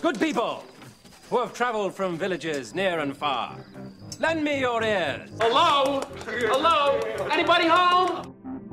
Good people who have traveled from villages near and far, lend me your ears. Hello? Hello? Anybody home?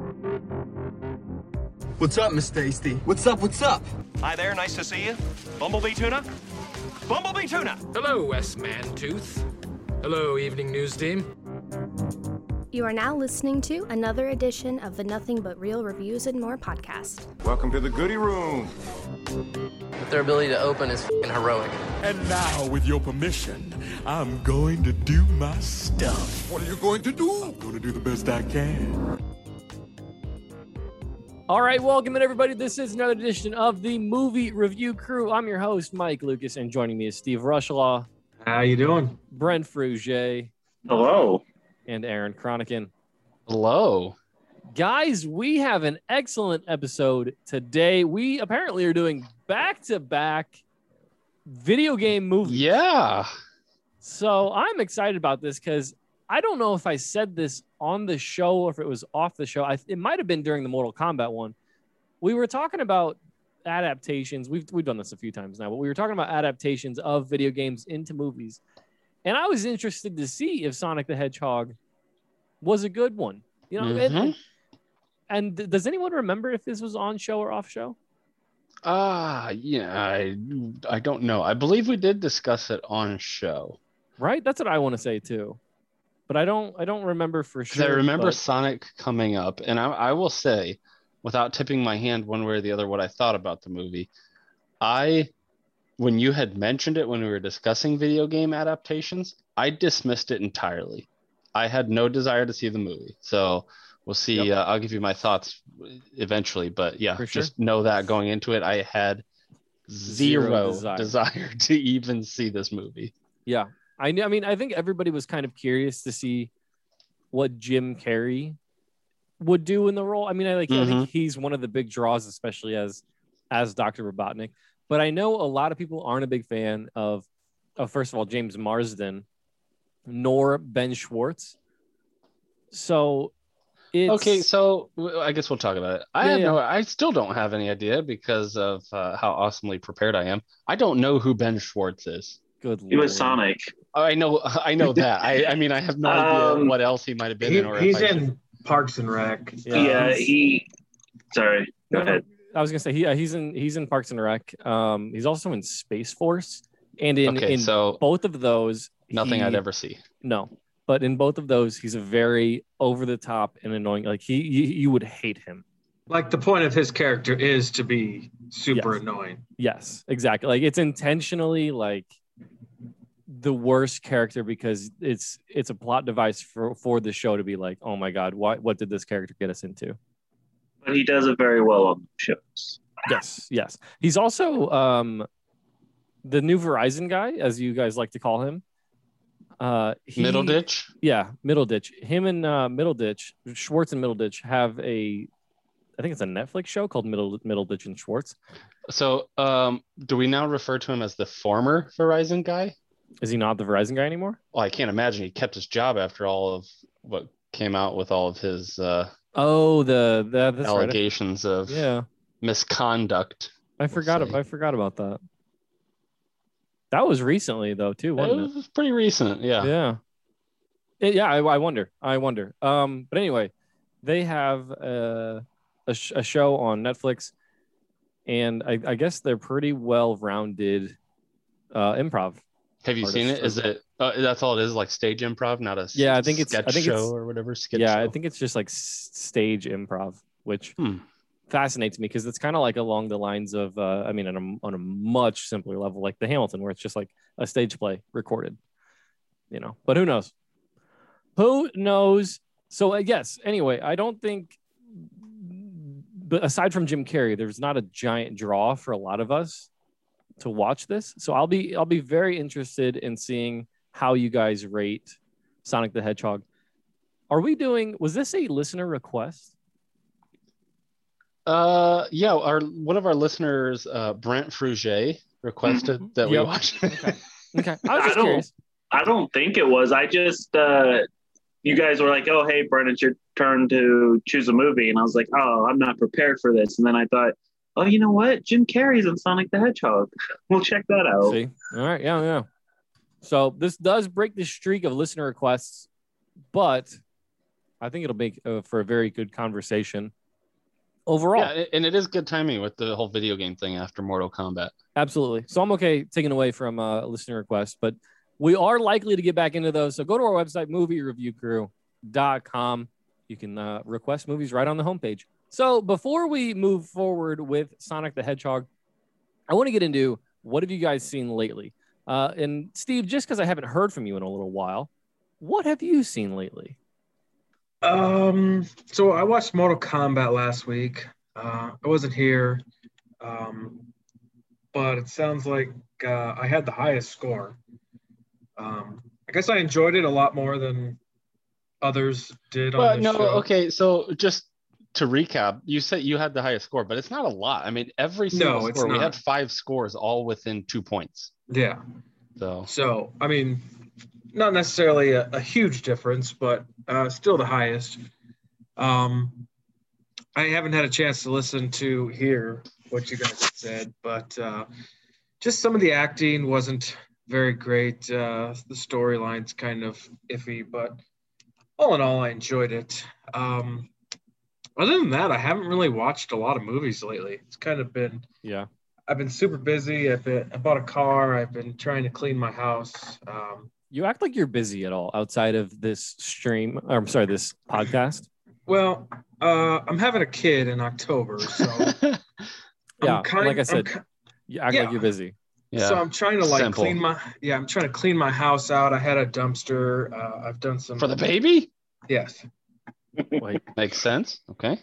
What's up, Miss Tasty? What's up? What's up? Hi there, nice to see you. Bumblebee Tuna? Bumblebee Tuna! Hello, S-Man-Tooth. Hello, Evening News Team. You are now listening to another edition of the Nothing But Real Reviews and More podcast. Welcome to the goodie room. But their ability to open is f***ing heroic. And now, with your permission, I'm going to do my stuff. What are you going to do? I'm going to do the best I can. All right, welcome in, everybody. This is another edition of the Movie Review Crew. I'm your host, Mike Lucas, and joining me is Steve Rushlaw. How you doing? Brent Frugier. Hello. And Aaron Cronican. Hello. Guys, we have an excellent episode today. We apparently are doing back-to-back video game movies. Yeah. So I'm excited about this because I don't know if I said this on the show or if it was off the show. It might have been during the Mortal Kombat one. We were talking about adaptations. We've done this a few times now, but we were talking about adaptations of video games into movies. And I was interested to see if Sonic the Hedgehog was a good one. You know, and does anyone remember if this was on show or off show? Yeah, I don't know. I believe we did discuss it on show. Right? That's what I want to say too. But I don't remember for sure. I remember Sonic coming up, and I will say, without tipping my hand one way or the other, what I thought about the movie. When you had mentioned it when we were discussing video game adaptations, I dismissed it entirely. I had no desire to see the movie. So we'll see. Yep. I'll give you my thoughts eventually. But yeah, just know that going into it, I had zero desire to even see this movie. Yeah. I mean, I think everybody was kind of curious to see what Jim Carrey would do in the role. I mean, I think he's one of the big draws, especially as Dr. Robotnik. But I know a lot of people aren't a big fan of first of all, James Marsden, nor Ben Schwartz. So okay, so I guess we'll talk about it. I still don't have any idea because of how awesomely prepared I am. I don't know who Ben Schwartz is. Good Lord. He was Sonic. I know that. I mean, I have no idea what else he might have been in. He's in Parks and Rec. Yeah, Sorry, go ahead. I was gonna say he's in Parks and Rec. He's also in Space Force, and in both of those, nothing I'd ever see. No, but in both of those, he's a very over the top and annoying. Like you would hate him. Like the point of his character is to be super annoying. Yes, exactly. Like it's intentionally like the worst character because it's a plot device for the show to be like, oh my god, what did this character get us into? But he does it very well on shows. Yes. He's also the new Verizon guy, as you guys like to call him. Middleditch? Yeah, Middleditch. Him and Middleditch, Schwartz and Middleditch have I think it's a Netflix show called Middleditch and Schwartz. So do we now refer to him as the former Verizon guy? Is he not the Verizon guy anymore? Well, I can't imagine he kept his job after all of what came out with all of his... the allegations of misconduct. I forgot about that. That was recently though too, wasn't it? It was pretty recent, yeah. I wonder. But anyway, they have a show on Netflix, and I guess they're pretty well-rounded improv. Have you seen it? Is it? That's all it is, like stage improv, not a sketch show or whatever. I think it's just like stage improv, which fascinates me because it's kind of like along the lines of, on a much simpler level, like the Hamilton, where it's just like a stage play recorded, But who knows? Who knows? So yes. Anyway, I don't think, but aside from Jim Carrey, there's not a giant draw for a lot of us to watch this. So I'll be very interested in seeing how you guys rate Sonic the Hedgehog. Was this a listener request? One of our listeners, Brent Frugier, requested that we watch. Okay. I was just curious. I don't think it was. I just you guys were like, oh hey Brent, it's your turn to choose a movie, and I was like, oh, I'm not prepared for this. And then I thought Oh, you know what? Jim Carrey's in Sonic the Hedgehog. We'll check that out. See? All right. Yeah. So this does break the streak of listener requests, but I think it'll make for a very good conversation overall. Yeah, and it is good timing with the whole video game thing after Mortal Kombat. Absolutely. So I'm okay taking away from a listener request, but we are likely to get back into those. So go to our website, moviereviewcrew.com. You can request movies right on the homepage. So before we move forward with Sonic the Hedgehog, I want to get into what have you guys seen lately? And Steve, just because I haven't heard from you in a little while, what have you seen lately? So I watched Mortal Kombat last week. I wasn't here, but it sounds like I had the highest score. I guess I enjoyed it a lot more than others did on the show. Okay, so just to recap, you said you had the highest score, but it's not a lot. I mean, every single score, we had 5 scores all within 2 points. Yeah. So I mean, not necessarily a huge difference, but still the highest. I haven't had a chance to listen to hear what you guys have said, but just some of the acting wasn't very great. The storyline's kind of iffy, but all in all, I enjoyed it. Other than that, I haven't really watched a lot of movies lately. It's kind of been I've been super busy. I bought a car. I've been trying to clean my house. You act like you're busy at all outside of this stream. Or, I'm sorry, this podcast. Well, I'm having a kid in October, so like I said, you act like you're busy. Yeah. So I'm trying to clean my house out. I had a dumpster. I've done some for the baby. Yes. Wait. Makes sense. Okay.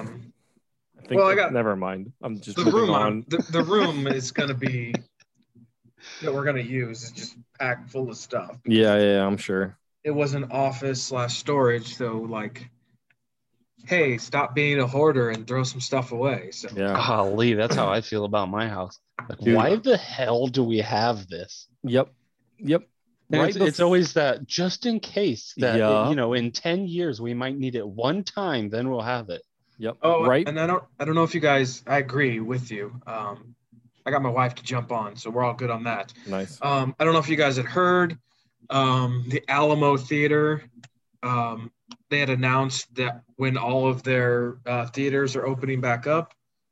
Never mind. I'm just the room on. The room is going to be that we're going to use is just packed full of stuff. Yeah, I'm sure. It was an office/storage, so like, hey, stop being a hoarder and throw some stuff away. So golly, that's how I feel about my house. Like, why the hell do we have this? Yep. Right, it's always that just in case that in 10 years we might need it one time, then we'll have it. Yep. Oh, right. And I don't know if you guys. I agree with you. I got my wife to jump on, so we're all good on that. Nice. I don't know if you guys had heard the Alamo Theater. They had announced that when all of their theaters are opening back up,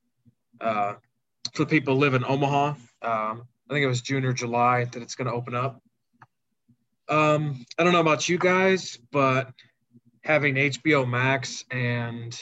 for people who live in Omaha, I think it was June or July that it's going to open up. I don't know about you guys, but having HBO Max and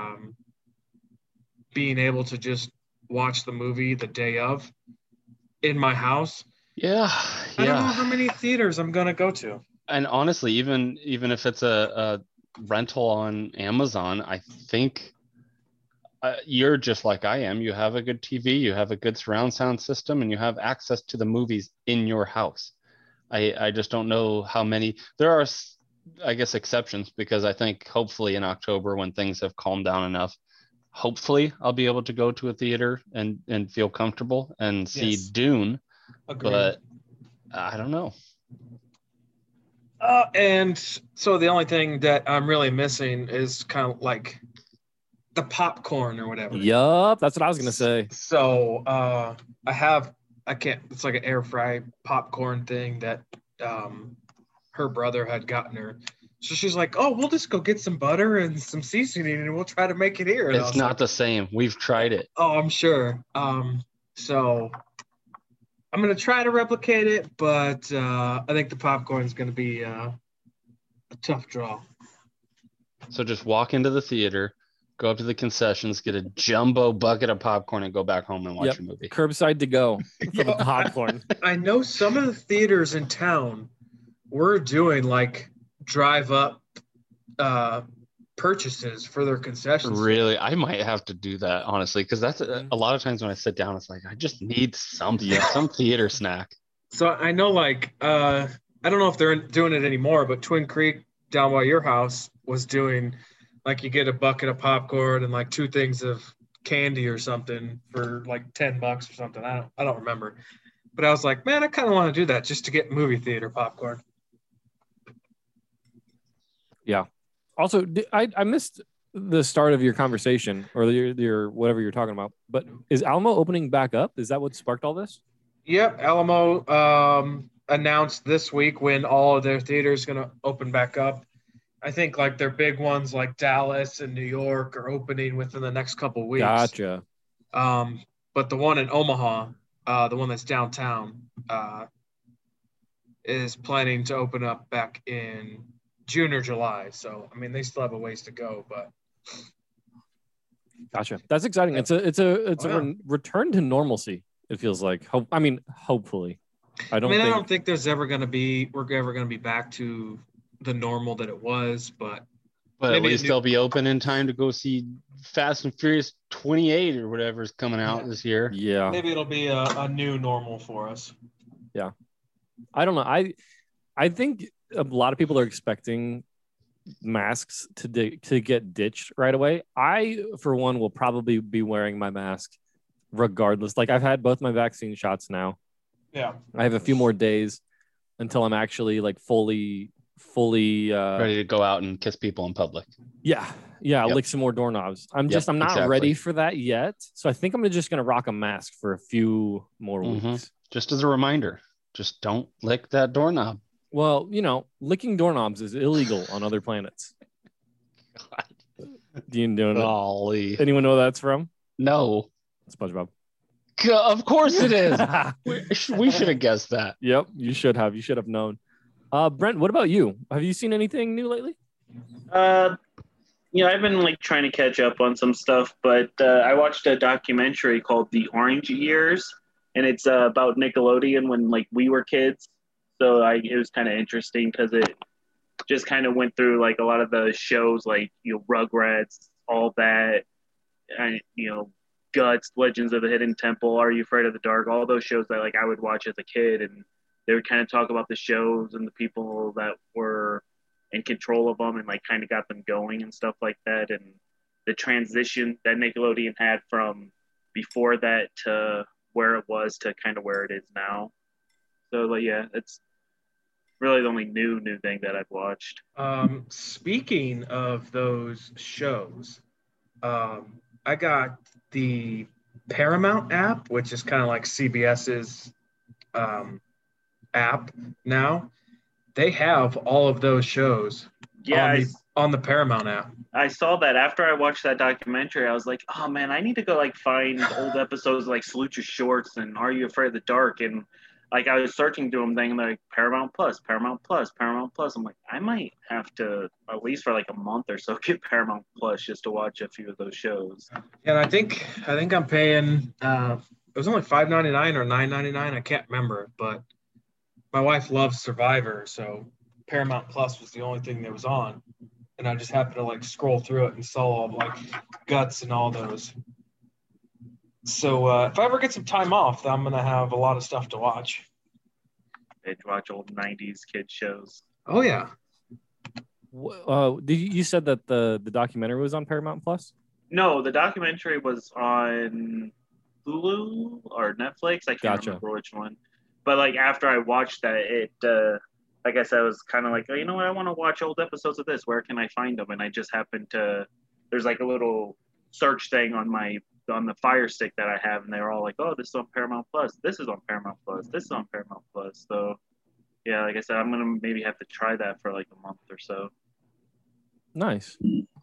being able to just watch the movie the day of in my house. Yeah. I don't know how many theaters I'm going to go to. And honestly, even if it's a rental on Amazon, I think you're just like I am. You have a good TV, you have a good surround sound system, and you have access to the movies in your house. I just don't know how many. There are, I guess, exceptions, because I think hopefully in October, when things have calmed down enough, hopefully I'll be able to go to a theater and feel comfortable and see Dune. Agreed. But I don't know. And so the only thing that I'm really missing is kind of like the popcorn or whatever. Yup, that's what I was gonna say. So it's like an air fry popcorn thing that her brother had gotten her. So she's like, oh, we'll just go get some butter and some seasoning and we'll try to make it here. And it's not the same. We've tried it. Oh, I'm sure. So I'm going to try to replicate it, but I think the popcorn is going to be a tough draw. So just walk into the theater, go up to the concessions, get a jumbo bucket of popcorn, and go back home and watch a movie. Curbside to go for the popcorn. I know some of the theaters in town were doing like drive up purchases for their concessions. Really? I might have to do that, honestly, because that's a lot of times when I sit down, it's like, I just need something, some theater snack. So I know, like, I don't know if they're doing it anymore, but Twin Creek down by your house was doing, like, you get a bucket of popcorn and like 2 things of candy or something for like $10 or something. I don't remember. But I was like, man, I kind of want to do that just to get movie theater popcorn. Yeah. Also, I missed the start of your conversation or your whatever you're talking about. But is Alamo opening back up? Is that what sparked all this? Yep, Alamo announced this week when all of their theaters going to open back up. I think like their big ones like Dallas and New York are opening within the next couple weeks. Gotcha. But the one in Omaha, the one that's downtown, is planning to open up back in June or July. So, I mean, they still have a ways to go, but. Gotcha. That's exciting. It's a return to normalcy. It feels like. Hopefully. I don't think we're ever going to be back to the normal that it was, but at least they'll be open in time to go see Fast and Furious 28 or whatever is coming out this year. Yeah. Maybe it'll be a new normal for us. Yeah. I don't know. I think a lot of people are expecting masks to get ditched right away. I, for one, will probably be wearing my mask regardless. Like I've had both my vaccine shots now. Yeah. I have a few more days until I'm actually like fully ready to go out and kiss people in public. Yeah. Yep. Lick some more doorknobs. I'm not ready for that yet. So I think I'm just going to rock a mask for a few more weeks. Just as a reminder, just don't lick that doorknob. Well, licking doorknobs is illegal on other planets. God. Do you know? Golly. Anyone know that's from? No. SpongeBob. Of course it is. We should have guessed that. Yep, you should have. You should have known. Brent, what about you? Have you seen anything new lately? I've been like trying to catch up on some stuff, but I watched a documentary called The Orange Years, and it's about Nickelodeon when like we were kids. So it was kind of interesting because it just kind of went through like a lot of the shows like Rugrats, all that, and Guts, Legends of the Hidden Temple, Are You Afraid of the Dark? All those shows that like I would watch as a kid, and they would kind of talk about the shows and the people that were in control of them and like kind of got them going and stuff like that, and the transition that Nickelodeon had from before that to where it was to kind of where it is now. So like it's really the only new thing that I've watched. Speaking of those shows, I got the Paramount app, which is kind of like CBS's app now. They have all of those shows on the Paramount app. I saw that after I watched that documentary. I was like, oh man, I need to go like find old episodes like Salute Your Shorts and Are You Afraid of the Dark? And like I was searching through them thinking like Paramount Plus. I'm like, I might have to at least for like a month or so get Paramount Plus just to watch a few of those shows. And I think I'm paying it was only $5.99 or $9.99. I can't remember, but my wife loves Survivor, so Paramount Plus was the only thing that was on. And I just happened to like scroll through it and saw all like Guts and all those. So if I ever get some time off, I'm going to have a lot of stuff to watch. Binge watch old 90s kid shows. Oh, yeah. You said that the documentary was on Paramount Plus? No, the documentary was on Hulu or Netflix. I can't remember which one. But like after I watched that, it like I said, I was kind of like, oh, you know what? I want to watch old episodes of this. Where can I find them? And I just happened to. There's like a little search thing on the Fire Stick that I have, and they're all like, oh, this is on Paramount Plus. This is on Paramount Plus. This is on Paramount Plus. So yeah, like I said, I'm gonna maybe have to try that for like a month or so. Nice.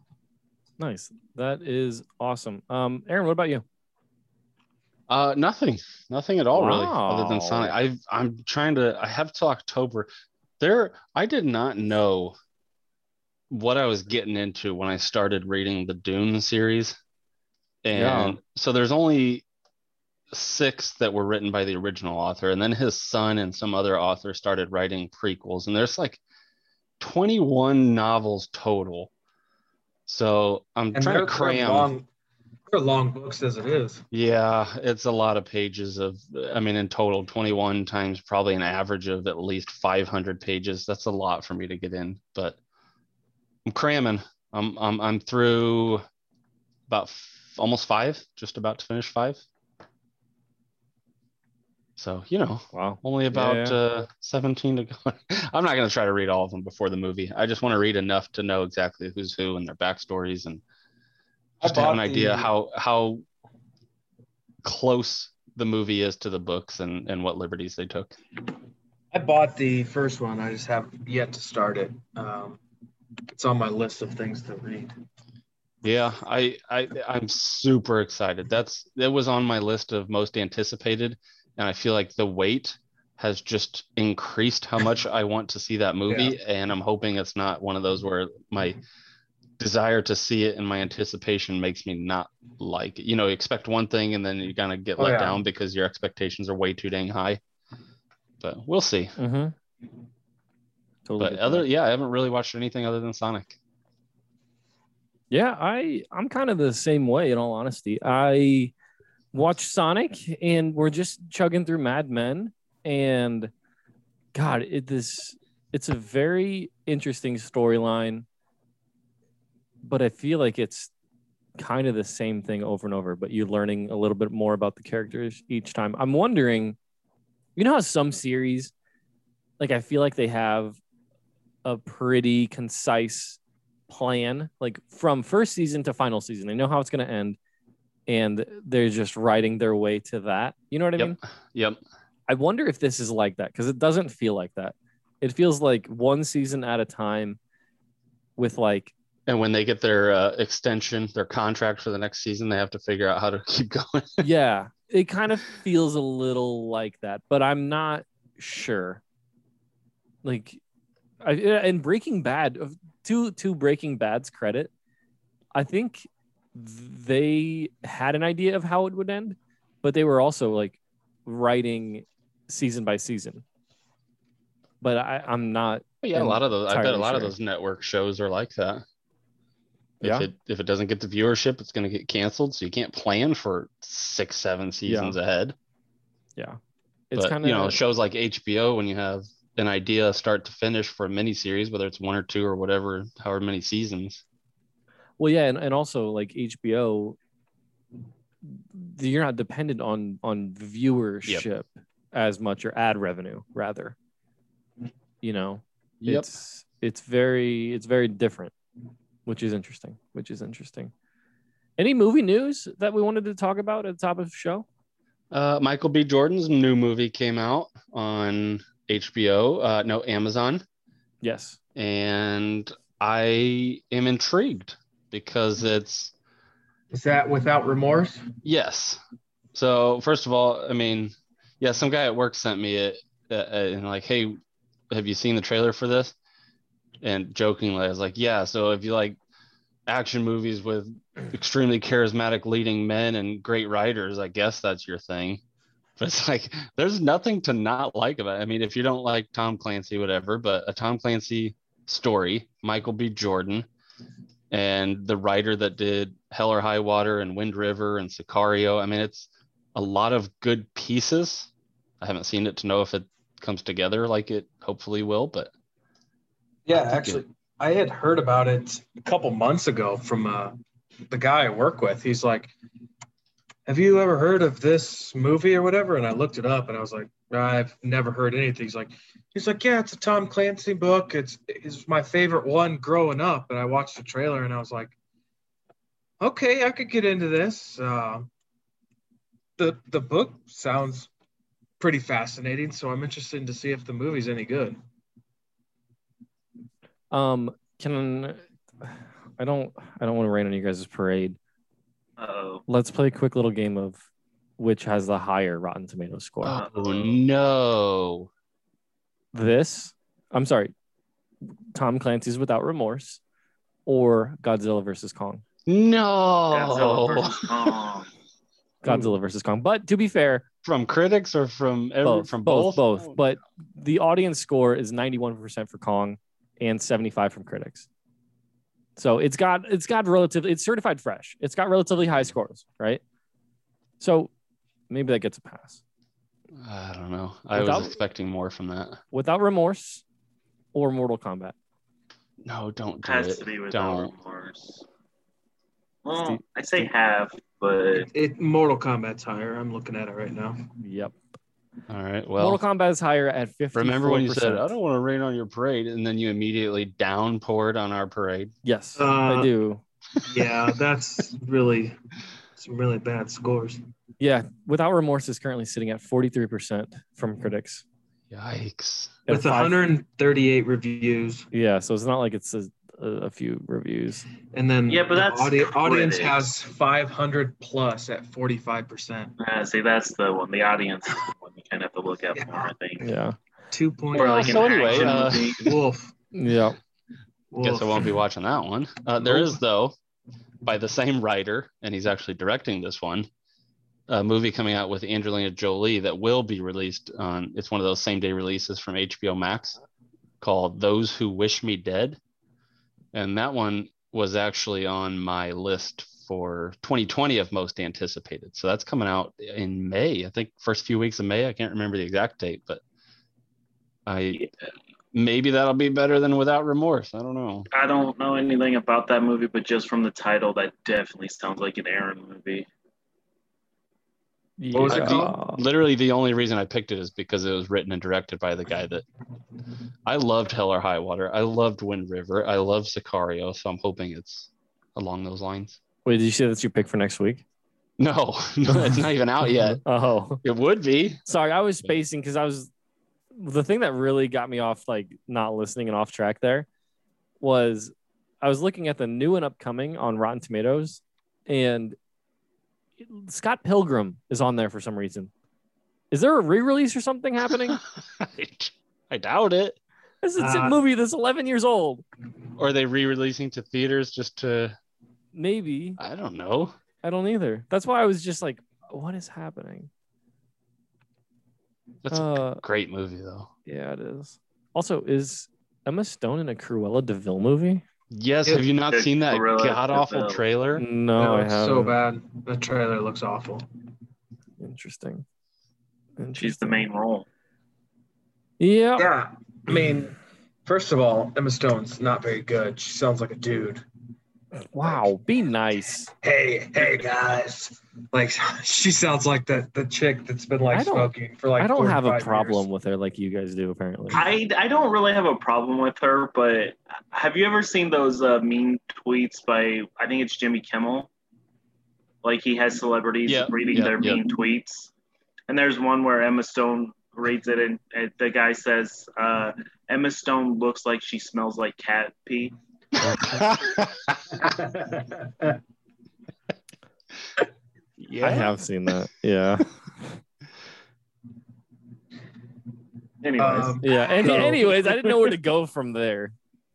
That is awesome. Aaron, what about you? Nothing at all, really, other than Sonic. I have till October. I did not know what I was getting into when I started reading the Dune series. And so there's only 6 that were written by the original author, and then his son and some other author started writing prequels, and there's like 21 novels total. So I'm trying to cram. They're long books as it is. Yeah, it's a lot of pages in total 21 times probably an average of at least 500 pages. That's a lot for me to get in, but I'm cramming. I'm through about almost 5, just about to finish 5. So, only about 17 to go. I'm not going to try to read all of them before the movie. I just want to read enough to know exactly who's who and their backstories and Just to have an bought idea the- how close the movie is to the books and what liberties they took. I bought the first one. I just have yet to start it. It's on my list of things to read. Yeah, I'm super excited. That was on my list of most anticipated, and I feel like the wait has just increased how much I want to see that movie, and I'm hoping it's not one of those where my desire to see it and my anticipation makes me not like it. You know, you expect one thing and then you kind of get let down because your expectations are way too dang high. But we'll see. Totally. But I haven't really watched anything other than Sonic. Yeah, I'm kind of the same way, in all honesty. I watched Sonic and we're just chugging through Mad Men, and God, it's a very interesting storyline, but I feel like it's kind of the same thing over and over, but you're learning a little bit more about the characters each time. I'm wondering, you know how some series, like, I feel like they have a pretty concise plan, like from first season to final season. They know how it's going to end, and they're just writing their way to that. You know what I mean? Yep. I wonder if this is like that, because it doesn't feel like that. It feels like one season at a time with like... And when they get their extension, their contract for the next season, they have to figure out how to keep going. Yeah, it kind of feels a little like that, but I'm not sure. Like, and Breaking Bad, to Breaking Bad's credit, I think they had an idea of how it would end, but they were also like writing season by season. But I'm not. Yeah, a lot of those. I bet a lot of sure. those network shows are like that. Yeah. If it doesn't get the viewership, it's going to get canceled. So you can't plan for 6-7 seasons ahead. Yeah, it's kind of shows like HBO, when you have an idea start to finish for a miniseries, whether it's 1 or 2 or whatever, however many seasons. Well, yeah, and also like HBO, you're not dependent on viewership as much, or ad revenue rather. You know, it's very different, which is interesting. Any movie news that we wanted to talk about at the top of the show? Michael B. Jordan's new movie came out on HBO, no, Amazon. Yes. And I am intrigued because Is that Without Remorse? Yes. So first of all, I mean, yeah, some guy at work sent me it and like, hey, have you seen the trailer for this? And jokingly, I was like, yeah. So if you like action movies with extremely charismatic leading men and great writers, I guess that's your thing. But it's like, there's nothing to not like about it. I mean, if you don't like Tom Clancy, whatever, but a Tom Clancy story, Michael B. Jordan, and the writer that did Hell or High Water and Wind River and Sicario. I mean, it's a lot of good pieces. I haven't seen it to know if it comes together like it hopefully will, but yeah, actually, I had heard about it a couple months ago from the guy I work with. He's like, have you ever heard of this movie or whatever? And I looked it up and I was like, I've never heard anything. He's like, yeah, it's a Tom Clancy book. It's my favorite one growing up. And I watched the trailer and I was like, okay, I could get into this. The book sounds pretty fascinating, so I'm interested to see if the movie's any good. I don't want to rain on you guys' parade. Uh-oh. Let's play a quick little game of which has the higher Rotten Tomatoes score. Oh no. I'm sorry, Tom Clancy's Without Remorse or Godzilla vs. Kong. No. Godzilla vs. Kong. Godzilla vs. Kong. But to be fair, from critics or from both. But the audience score is 91% for Kong and 75% from critics. So it's certified fresh. It's got relatively high scores, right? So maybe that gets a pass. I don't know. I was expecting more from that. Without Remorse or Mortal Kombat? No, don't do Has it. to be Without Don't. Remorse. Well, I say have, but Mortal Kombat's higher. I'm looking at it right now. Yep. All right. Well, Mortal Kombat is higher at 50%. Remember when you said, I don't want to rain on your parade, and then you immediately downpoured on our parade? Yes, I do. Yeah, that's really some really bad scores. Yeah, Without Remorse is currently sitting at 43% from critics. Yikes. With 138 reviews. Yeah, so it's not like it's a few reviews. And then Yeah, but that's audience critics. has 500 plus at 45%. See, that's the one. The audience is the one you kind of have to look at more, I think. Yeah. 2 point. Or like So an anyway, action movie. Wolf. Yeah. Guess I won't be watching that one. There is, though, by the same writer, and he's actually directing this one, a movie coming out with Angelina Jolie that will be released on, it's one of those same day releases from HBO Max called Those Who Wish Me Dead. And that one was actually on my list for 2020 of most anticipated. So that's coming out in May, I think first few weeks of May. I can't remember the exact date, but maybe that'll be better than Without Remorse. I don't know. I don't know anything about that movie, but just from the title, that definitely sounds like an Aaron movie. What was it called? Literally, the only reason I picked it is because it was written and directed by the guy that I loved. Hell or High Water. I loved Wind River. I love Sicario. So I'm hoping it's along those lines. Wait, did you say that's your pick for next week? No, it's not even out yet. Oh, it would be. Sorry, I was spacing because the thing that really got me off, like not listening and off track there, was I was looking at the new and upcoming on Rotten Tomatoes, and Scott Pilgrim is on there for some reason. Is there a re-release or something happening? I doubt it. This is a movie that's 11 years old. Or are they re-releasing to theaters just to... Maybe. I don't know. I don't either. That's why I was just like, what is happening? That's a great movie, though. Yeah, it is. Also, is Emma Stone in a Cruella de Vil movie? Yes. Have you not seen that god-awful trailer? No, I it's haven't. so bad. The trailer looks awful. Interesting. She's the main role. Yeah. Yeah. I mean, first of all, Emma Stone's not very good. She sounds like a dude. Wow, be nice. Hey guys. Like, she sounds like the chick that's been like smoking for like I don't have a 45 problem years. with her like you guys do, apparently. I don't really have a problem with her, but have you ever seen those mean tweets by, I think it's Jimmy Kimmel? Like he has celebrities reading their mean tweets. And there's one where Emma Stone reads it and the guy says, Emma Stone looks like she smells like cat pee. Yeah, I have seen that. Yeah. Anyways. Anyways, I didn't know where to go from there.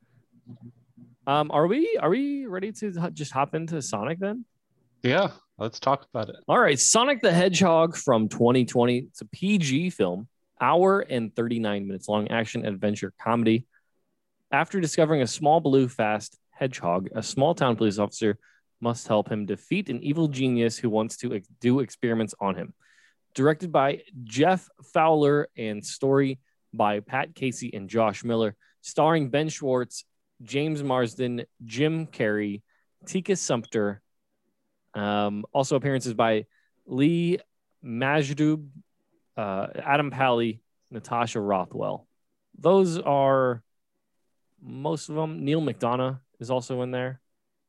Are we ready to just hop into Sonic then? Yeah, let's talk about it. All right, Sonic the Hedgehog from 2020. It's a PG film, hour and 39 minutes long, action adventure comedy. After discovering a small blue fast hedgehog, a small town police officer must help him defeat an evil genius who wants to do experiments on him. Directed by Jeff Fowler and story by Pat Casey and Josh Miller, starring Ben Schwartz, James Marsden, Jim Carrey, Tika Sumpter. Also appearances by Lee Majdoub, Adam Pally, Natasha Rothwell. Those are most of them. Neil McDonough is also in there.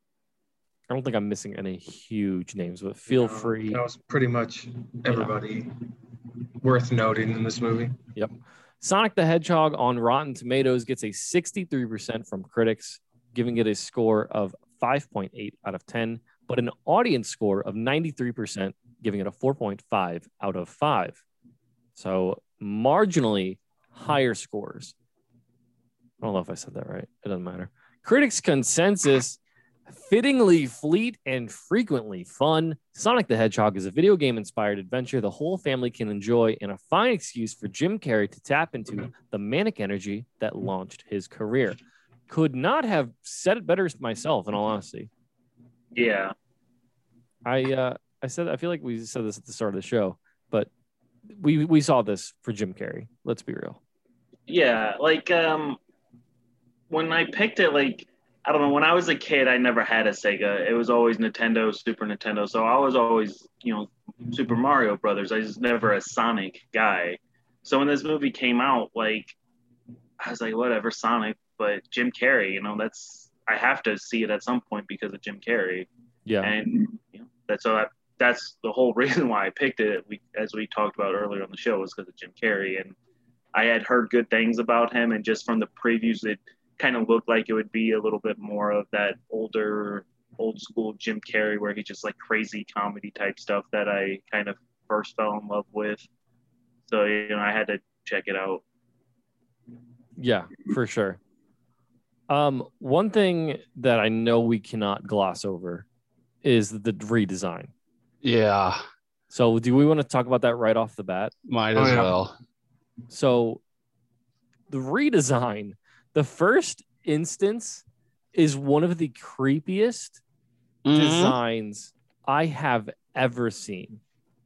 I don't think I'm missing any huge names, but feel free. That was pretty much everybody worth noting in this movie. Yep. Sonic the Hedgehog on Rotten Tomatoes gets a 63% from critics, giving it a score of 5.8 out of 10, but an audience score of 93%, giving it a 4.5 out of 5. So marginally higher scores. I don't know if I said that right. It doesn't matter. Critics' consensus: fittingly fleet and frequently fun, Sonic the Hedgehog is a video game-inspired adventure the whole family can enjoy and a fine excuse for Jim Carrey to tap into the manic energy that launched his career. Could not have said it better myself, in all honesty. Yeah. I feel like we said this at the start of the show, but we saw this for Jim Carrey. Let's be real. Yeah, like when I picked it, like, I don't know, when I was a kid, I never had a Sega. It was always Nintendo, Super Nintendo. So I was always, Super Mario Brothers. I was never a Sonic guy. So when this movie came out, like, I was like, whatever, Sonic, but Jim Carrey, I have to see it at some point because of Jim Carrey. Yeah. And that's the whole reason why I picked it. As we talked about earlier on the show, was because of Jim Carrey, and I had heard good things about him, and just from the previews, it kind of looked like it would be a little bit more of that old school Jim Carrey, where he just like crazy comedy type stuff that I kind of first fell in love with. So I had to check it out. Yeah, for sure. One thing that I know we cannot gloss over is the redesign. Yeah. So do we want to talk about that right off the bat? Might as well. So the redesign, the first instance, is one of the creepiest designs I have ever seen.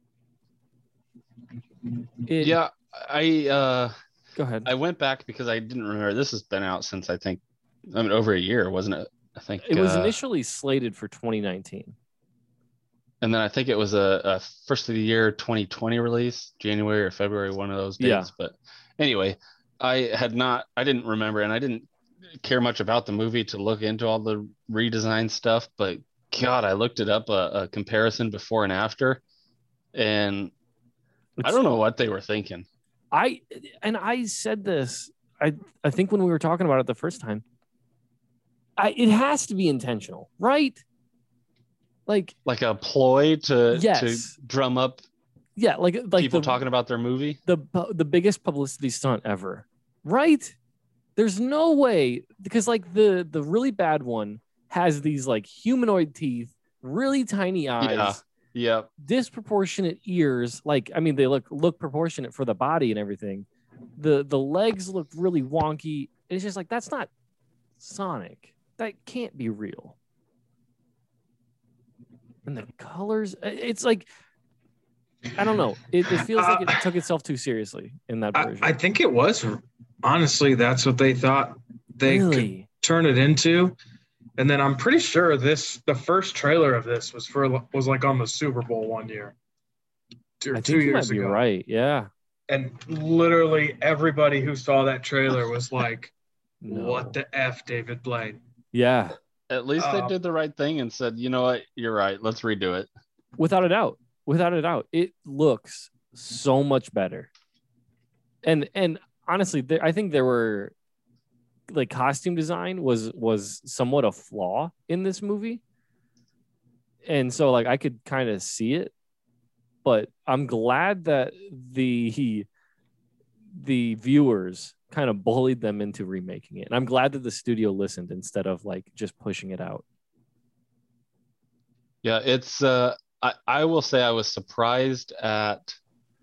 Go ahead. I went back because I didn't remember. This has been out since over a year, wasn't it? I think it was initially slated for 2019. And then I think it was a first of the year 2020 release, January or February, one of those days. Yeah. But anyway, I didn't remember, and I didn't care much about the movie to look into all the redesign stuff. But God, I looked it up, a comparison before and after, and I don't know what they were thinking. I said this, I think when we were talking about it the first time, it has to be intentional, right? Like a ploy to drum up like people talking about their movie, the biggest publicity stunt ever, right? There's no way, because like the really bad one has these like humanoid teeth, really tiny eyes, disproportionate ears, like I mean they look proportionate for the body and everything. The legs look really wonky. It's just like, that's not Sonic. That can't be real. And the colors, it's like, I don't know. It feels like it took itself too seriously in that version. I think it was. Honestly, that's what they thought they could turn it into. And then I'm pretty sure the first trailer of this was like on the Super Bowl one year. I think 2 years ago. Right, yeah. And literally everybody who saw that trailer was like, what the F, David Blaine? Yeah. At least they did the right thing and said, you know what, you're right, let's redo it. Without a doubt. It looks so much better. And honestly, I think there were like costume design was somewhat a flaw in this movie. And so like I could kind of see it, but I'm glad that the viewers kind of bullied them into remaking it. And I'm glad that the studio listened instead of like just pushing it out. Yeah, it's I will say I was surprised at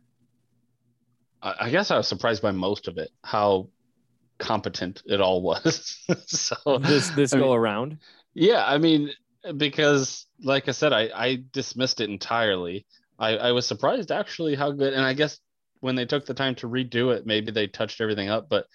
I guess I was surprised by most of it, how competent it all was. So this go around. Yeah, I mean, because like I said, I dismissed it entirely. I was surprised actually how good, and I guess when they took the time to redo it, maybe they touched everything up. But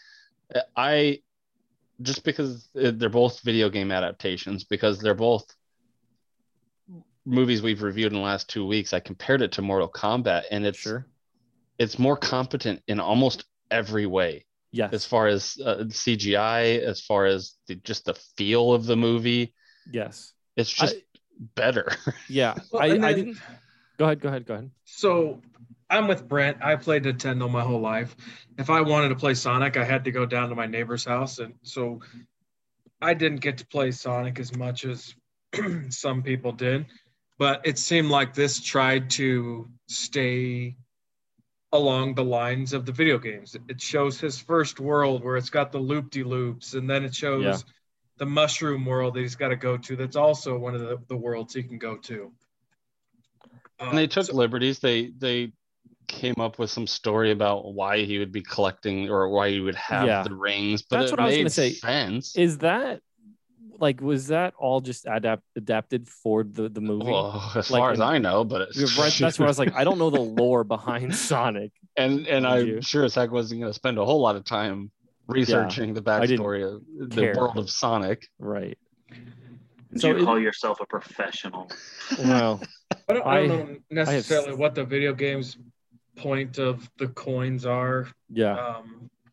just because they're both video game adaptations, because they're both movies we've reviewed in the last 2 weeks, I compared it to Mortal Kombat, and it's more competent in almost every way. Yeah. As far as CGI, as far as just the feel of the movie. Yes. It's just better. Yeah. Well, I didn't. Go ahead. So I'm with Brent. I played Nintendo my whole life. If I wanted to play Sonic, I had to go down to my neighbor's house. And so I didn't get to play Sonic as much as some people did. But it seemed like this tried to stay along the lines of the video games. It shows his first world where it's got the loop-de-loops, and then it shows the mushroom world that he's got to go to. That's also one of the worlds he can go to. And they took liberties. They came up with some story about why he would be collecting or why he would have the rings. But that's what I was going to say. Sense. Is that was that all just adapted for the movie? Well, as far as I know, but that's what I was like. I don't know the lore behind Sonic, and I'm sure as heck wasn't going to spend a whole lot of time researching the backstory of the world of Sonic. Right. So you call yourself a professional? Well, I don't know necessarily what the video game's point of the coins are. Yeah.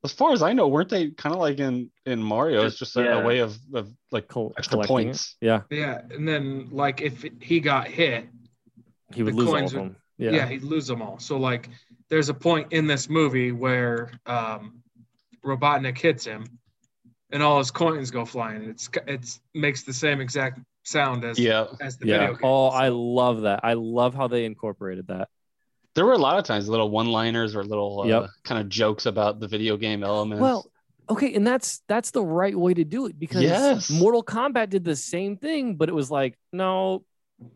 As far as I know, weren't they kind of like in Mario? It's just a way of like extra points. Yeah. Yeah, and then like if he got hit, he would lose all of them. Yeah, he'd lose them all. So like, there's a point in this movie where Robotnik hits him, and all his coins go flying. It's makes the same exact sound as the video game. Oh, I love that. I love how they incorporated that. There were a lot of times little one-liners or little kind of jokes about the video game elements. Well, okay, and that's the right way to do it, because Mortal Kombat did the same thing, but it was like, no.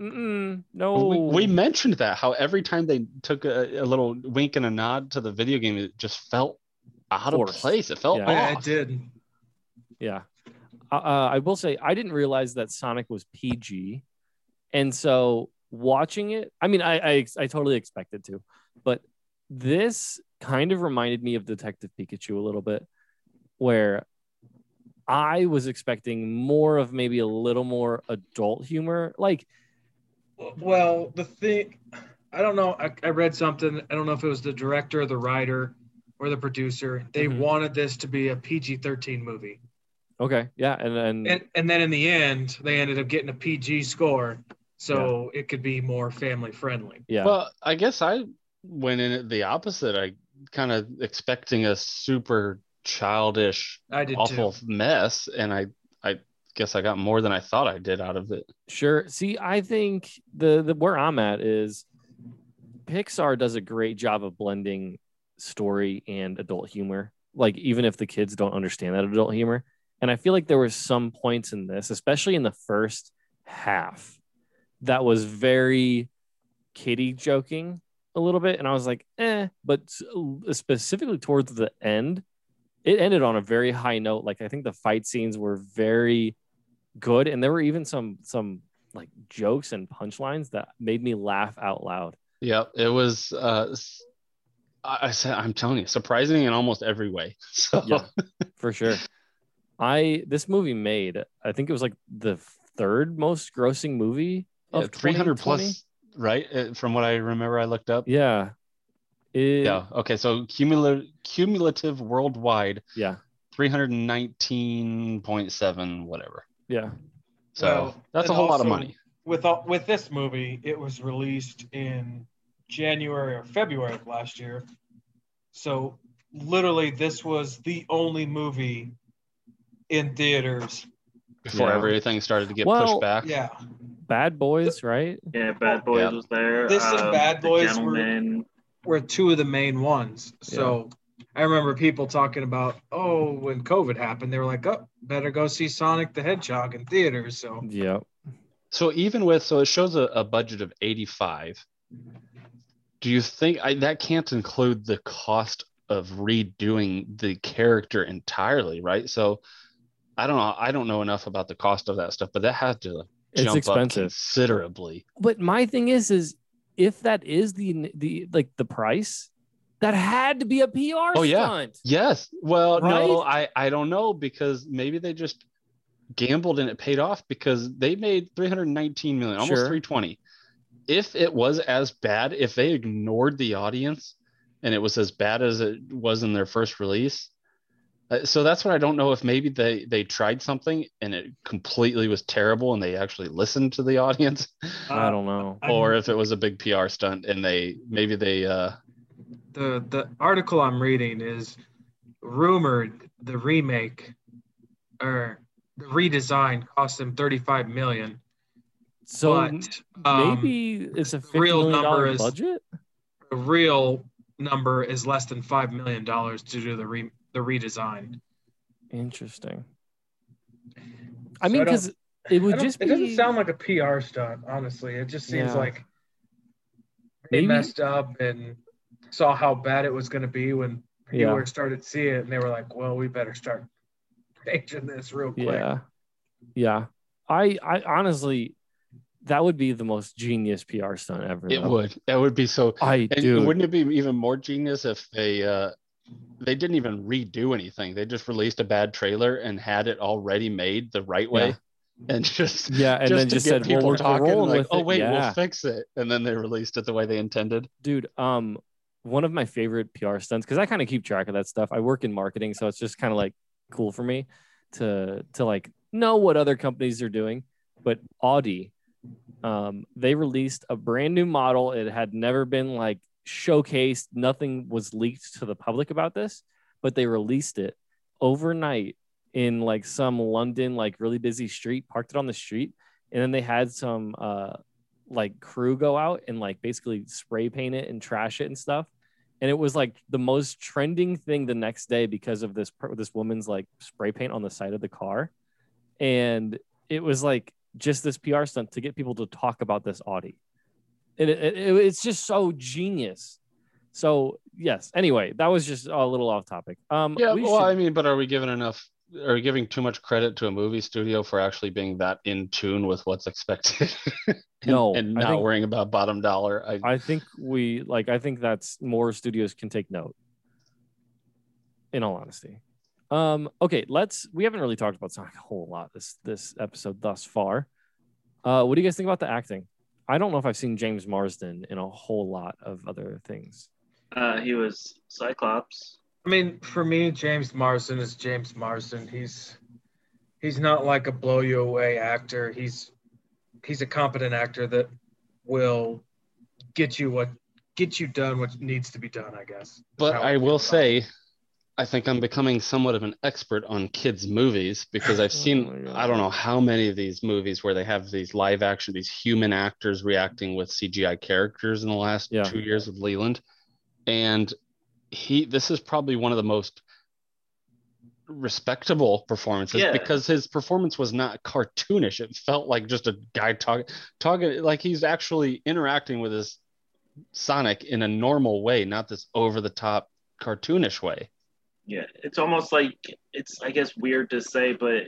We mentioned that, how every time they took a little wink and a nod to the video game, it just felt out of place. It felt off. Yeah, it did. Yeah. I will say, I didn't realize that Sonic was PG. And so watching it, I mean, I totally expected to, but this kind of reminded me of Detective Pikachu a little bit, where I was expecting more of maybe a little more adult humor. Like, well, the thing, I don't know. I read something. I don't know if it was the director, the writer, or the producer. They wanted this to be a PG-13 movie. Okay, yeah, and then in the end, they ended up getting a PG score, so it could be more family friendly. Yeah. Well, I guess I went in it the opposite. I kind of expecting a super childish, awful mess, and I guess I got more than I thought I did out of it. Sure. See, I think the where I'm at is Pixar does a great job of blending story and adult humor. Like, even if the kids don't understand that adult humor. And I feel like there were some points in this, especially in the first half, that was very kiddie joking a little bit. And I was like, but specifically towards the end, it ended on a very high note. Like, I think the fight scenes were very good. And there were even some like jokes and punchlines that made me laugh out loud. Yeah, it was, I'm telling you, surprising in almost every way. So. Yeah, for sure. This movie made, I think it was like the third most grossing movie of 300 plus, right? From what I remember, I looked up. Yeah. Okay. So cumulative worldwide. Yeah. 319.7, whatever. Yeah. So that's a whole lot of money. With this movie, it was released in January or February of last year. So literally, this was the only movie in theaters before everything started to get pushed back. Yeah, Bad Boys, right? Yeah, Bad Boys was there. This and Bad Boys were two of the main ones. So I remember people talking about, when COVID happened, they were like, better go see Sonic the Hedgehog in theaters. So So even with, it shows a budget of 85. Do you think that can't include the cost of redoing the character entirely, right? So I don't know enough about the cost of that stuff, but that had to jump up considerably. But my thing is if that is the price, that had to be a PR stunt. Yes. Well, no, I don't know, because maybe they just gambled and it paid off, because they made 319 million, almost 320. If it was as bad, if they ignored the audience and it was as bad as it was in their first release, so that's what I don't know, if maybe they tried something and it completely was terrible and they actually listened to the audience. I don't know. Or if it was a big PR stunt and the article I'm reading is rumored the remake or the redesign cost them $35 million. So maybe it's a $50 million budget. The real number is less than $5 million to do the redesign. Interesting. I mean, because it would just be... It doesn't sound like a PR stunt, honestly. It just seems like they messed up and saw how bad it was going to be when people started seeing it, and they were like, well, we better start changing this real quick. Yeah. I honestly, that would be the most genius PR stunt ever. It would. That would be so... Wouldn't it be even more genius if they didn't even redo anything? They just released a bad trailer and had it already made the right way, and just then just said, people talking like, we'll fix it, and then they released it the way they intended. Dude, one of my favorite PR stunts, because I kind of keep track of that stuff. I work in marketing, so it's just kind of like cool for me to like know what other companies are doing. But Audi, they released a brand new model. It had never been like showcased. Nothing was leaked to the public about this, but they released it overnight in like some London, like really busy street, parked it on the street. And then they had some like crew go out and like basically spray paint it and trash it and stuff. And it was like the most trending thing the next day because of this woman's like spray paint on the side of the car. And it was like just this PR stunt to get people to talk about this Audi. And it's just so genius. So yes, anyway, that was just a little off topic. I mean, but are we giving too much credit to a movie studio for actually being that in tune with what's expected? and not worrying about bottom dollar? I think that's more studios can take note, in all honesty. Okay, we haven't really talked about Sonic a whole lot this episode thus far. What do you guys think about the acting? I don't know if I've seen James Marsden in a whole lot of other things. He was Cyclops. I mean, for me, James Marsden is James Marsden. He's not like a blow you away actor. He's a competent actor that will get you done what needs to be done, I guess. But I will say, I think I'm becoming somewhat of an expert on kids' movies because I've seen, I don't know how many of these movies where they have these live action, these human actors reacting with CGI characters in the last 2 years with Leland. And this is probably one of the most respectable performances because his performance was not cartoonish. It felt like just a guy talking like he's actually interacting with his Sonic in a normal way, not this over the top cartoonish way. Yeah, it's almost like it's, I guess, weird to say, but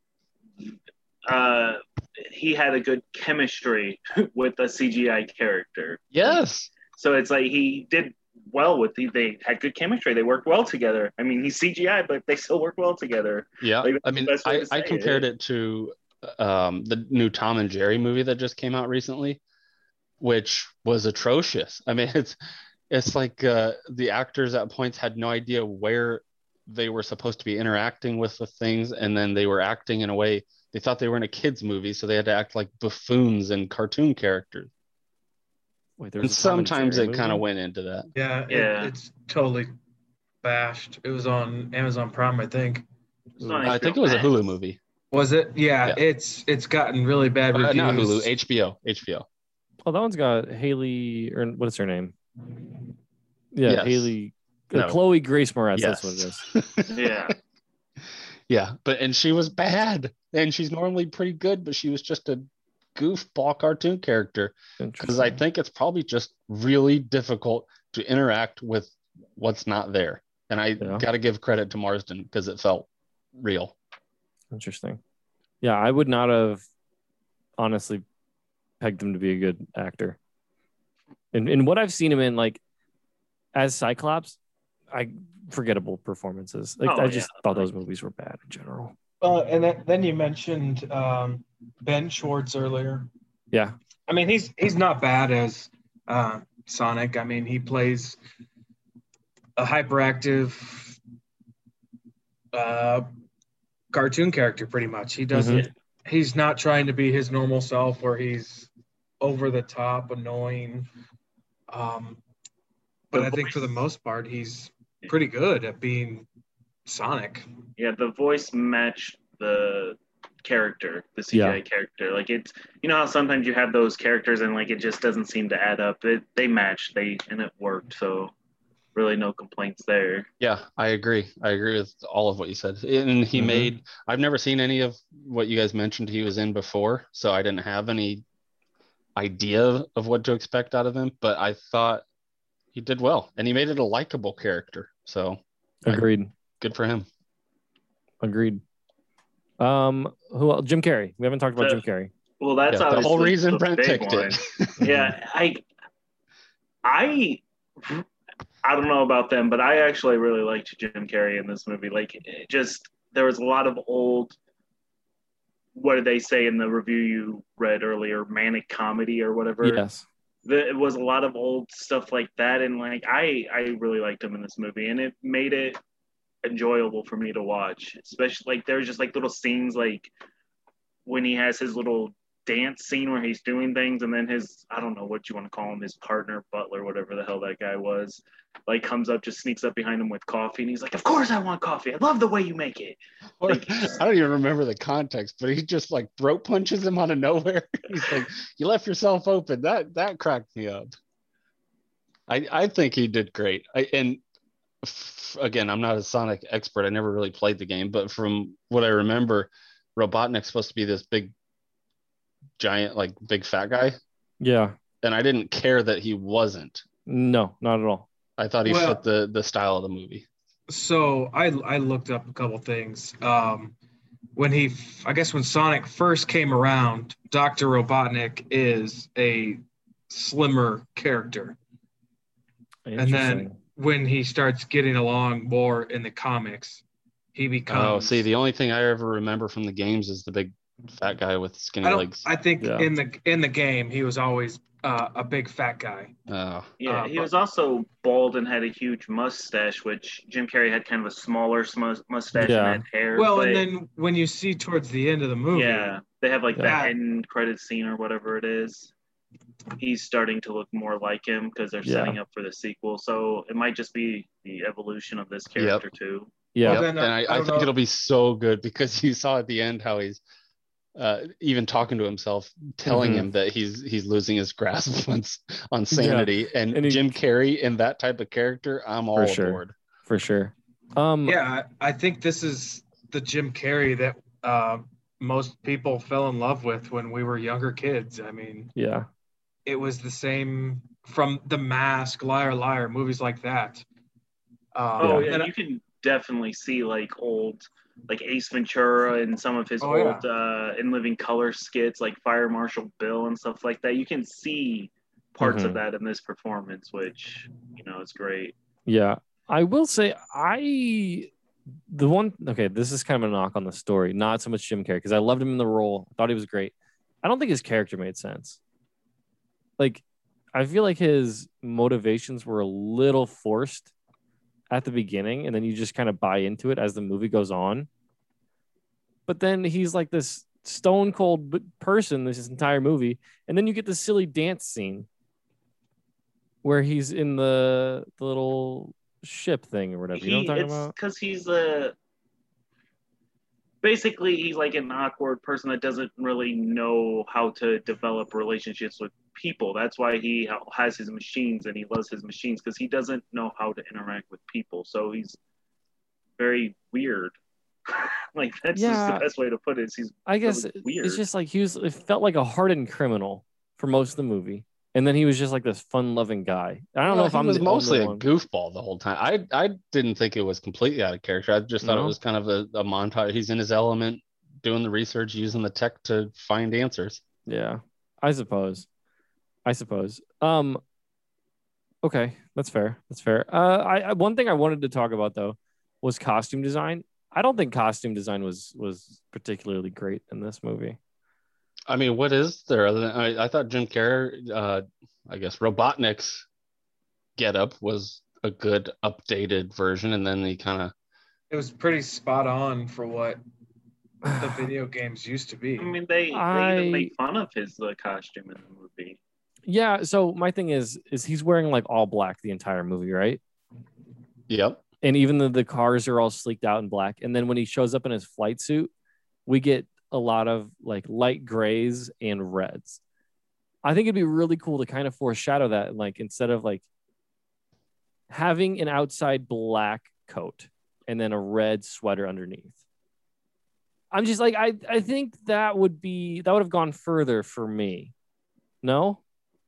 he had a good chemistry with a CGI character. Yes. So it's like he did well they had good chemistry. They worked well together. I mean, he's CGI, but they still work well together. Yeah. Like, I mean, I compared it to the new Tom and Jerry movie that just came out recently, which was atrocious. I mean, it's like the actors at points had no idea where they were supposed to be interacting with the things, and then they were acting in a way they thought they were in a kids movie, so they had to act like buffoons and cartoon characters. Wait, and sometimes it kind of went into that. Yeah. It's totally bashed. It was on Amazon Prime, I think. I think it was a Hulu movie. Was it? Yeah. It's gotten really bad reviews. Not Hulu, HBO. Oh, that one's got Haley, or what's her name? Yeah, yes. Haley. Chloe Grace Moretz. Yes. That's what it is. Yeah, and she was bad, and she's normally pretty good, but she was just a goofball cartoon character because I think it's probably just really difficult to interact with what's not there. And I got to give credit to Marsden because it felt real. Interesting. Yeah, I would not have honestly pegged him to be a good actor. And what I've seen him in, like as Cyclops, forgettable performances. I just thought those movies were bad in general. And then you mentioned Ben Schwartz earlier. Yeah. I mean, he's not bad as Sonic. I mean, he plays a hyperactive cartoon character pretty much. He doesn't he's not trying to be his normal self where he's over the top annoying. But I think for the most part he's pretty good at being Sonic. Yeah, the voice matched the character, the CGI character. Like it's, you know how sometimes you have those characters and like it just doesn't seem to add up. They matched, and it worked. So really no complaints there. Yeah, I agree. I agree with all of what you said. And he made, I've never seen any of what you guys mentioned he was in before, so I didn't have any idea of what to expect out of him, but I thought he did well, and he made it a likable character. So agreed. Good for him. Agreed. Who else? Jim Carrey. We haven't talked about Jim Carrey. Well, that's the whole reason Brent picked it. Yeah, I don't know about them, but I actually really liked Jim Carrey in this movie. Like, there was a lot of old, what did they say in the review you read earlier, manic comedy or whatever? Yes. it was a lot of old stuff like that, and like I really liked him in this movie, and it made it enjoyable for me to watch. Especially like there's just like little scenes like when he has his little dance scene where he's doing things, and then his, I don't know what you want to call him, his partner, butler, whatever the hell that guy was, like comes up, just sneaks up behind him with coffee, and he's like, "Of course I want coffee. I love the way you make it." Like, I don't even remember the context, but he just like throat punches him out of nowhere. He's like, "You left yourself open." That cracked me up. I think he did great. Again, I'm not a Sonic expert. I never really played the game, but from what I remember, Robotnik's supposed to be this big, giant, like big fat guy. Yeah. And I didn't care that he wasn't. No, not at all. I thought he fit the style of the movie. So I looked up a couple things. When Sonic first came around, Dr. Robotnik is a slimmer character. And then when he starts getting along more in the comics, he becomes... Oh, see, the only thing I ever remember from the games is the big fat guy with skinny legs. I think in the game, he was always a big fat guy. Oh. Yeah, he was also bald and had a huge mustache, which Jim Carrey had kind of a smaller mustache and had hair. Well, and then when you see towards the end of the movie... Yeah, they have like that end credit scene or whatever it is. He's starting to look more like him because they're setting up for the sequel. So it might just be the evolution of this character too. Yeah. Well, and I think it'll be so good because you saw at the end how he's even talking to himself, telling him that he's losing his grasp on sanity. Yeah. And Jim Carrey in that type of character, I'm all aboard. For sure. I think this is the Jim Carrey that most people fell in love with when we were younger kids. I mean, yeah, it was the same from The Mask, Liar Liar, movies like that. And you can definitely see like old, like Ace Ventura and some of his old In Living Color skits, like Fire Marshal Bill and stuff like that. You can see parts of that in this performance, which, you know, is great. Yeah, I will say this is kind of a knock on the story, not so much Jim Carrey, because I loved him in the role, thought he was great. I don't think his character made sense. Like, I feel like his motivations were a little forced at the beginning, and then you just kind of buy into it as the movie goes on. But then he's like this stone cold person this entire movie, and then you get this silly dance scene where he's in the little ship thing or whatever. You know what I'm talking about? Because he's basically he's like an awkward person that doesn't really know how to develop relationships with people. That's why he has his machines and he loves his machines, because he doesn't know how to interact with people. So he's very weird. Like that's just the best way to put it. I guess weird. It's just like it felt like a hardened criminal for most of the movie. And then he was just like this fun-loving guy. I don't know if he was mostly a goofball the whole time. I didn't think it was completely out of character. I just thought it was kind of a montage. He's in his element, doing the research, using the tech to find answers. Yeah, I suppose. Okay, that's fair. One thing I wanted to talk about though was costume design. I don't think costume design was particularly great in this movie. I mean, what is there other than I thought Jim Carrey, I guess Robotnik's getup was a good updated version, and then it was pretty spot on for what the video games used to be. I mean, they even make fun of his costume in the movie. Yeah, so my thing is he's wearing like all black the entire movie, right? Yep. And even the cars are all sleeked out in black, and then when he shows up in his flight suit, we get a lot of like light grays and reds. I think it'd be really cool to kind of foreshadow that, like instead of like having an outside black coat and then a red sweater underneath. I'm just like I think that would have gone further for me. No?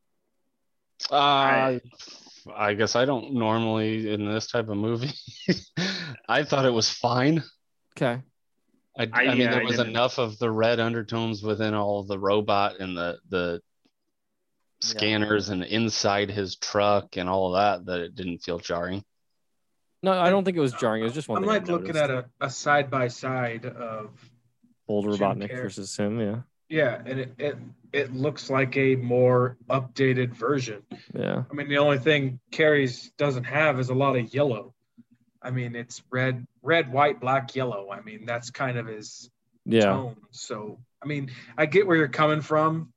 I guess I don't normally in this type of movie. I thought it was fine. Okay. I mean, there was enough of the red undertones within all of the robot and the scanners and inside his truck and all of that it didn't feel jarring. No, I don't think it was jarring. It was just one I'm thing like looking at a side by side of old Robotnik versus him. Yeah. Yeah, and it looks like a more updated version. Yeah. I mean, the only thing Carrie's doesn't have is a lot of yellow. I mean, it's red, white, black, yellow. I mean, that's kind of his tone. So, I mean, I get where you're coming from,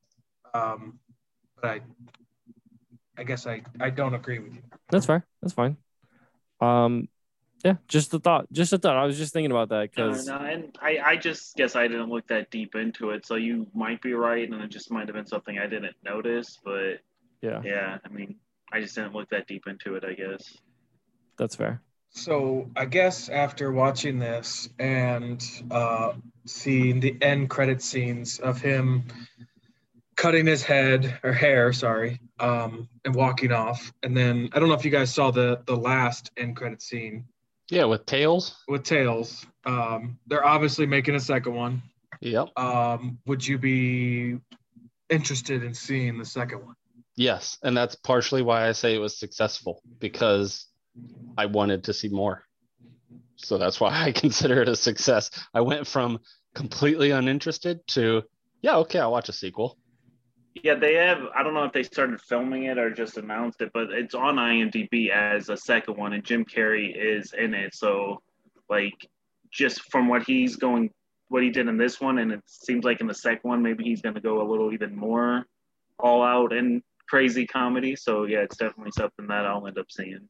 but I guess I don't agree with you. That's fair. That's fine. Yeah, just a thought. I was just thinking about that because and I just guess I didn't look that deep into it. So you might be right, and it just might have been something I didn't notice. But yeah, I mean, I just didn't look that deep into it, I guess. That's fair. So I guess after watching this and seeing the end credit scenes of him cutting his hair, and walking off, and then I don't know if you guys saw the last end credit scene. Yeah, with Tails. They're obviously making a second one. Yep. Would you be interested in seeing the second one? Yes, and that's partially why I say it was successful, because I wanted to see more. So that's why I consider it a success. I went from completely uninterested to, yeah, okay, I'll watch a sequel. Yeah, they have. I don't know if they started filming it or just announced it, but it's on IMDb as a second one, and Jim Carrey is in it. So, like, just from what he did in this one, and it seems like in the second one, maybe he's going to go a little even more all out and crazy comedy. So, yeah, it's definitely something that I'll end up seeing.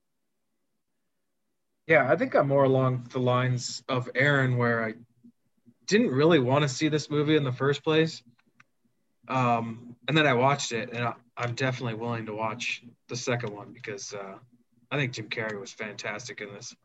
Yeah, I think I'm more along the lines of Aaron, where I didn't really want to see this movie in the first place. And then I watched it, and I'm definitely willing to watch the second one because I think Jim Carrey was fantastic in this.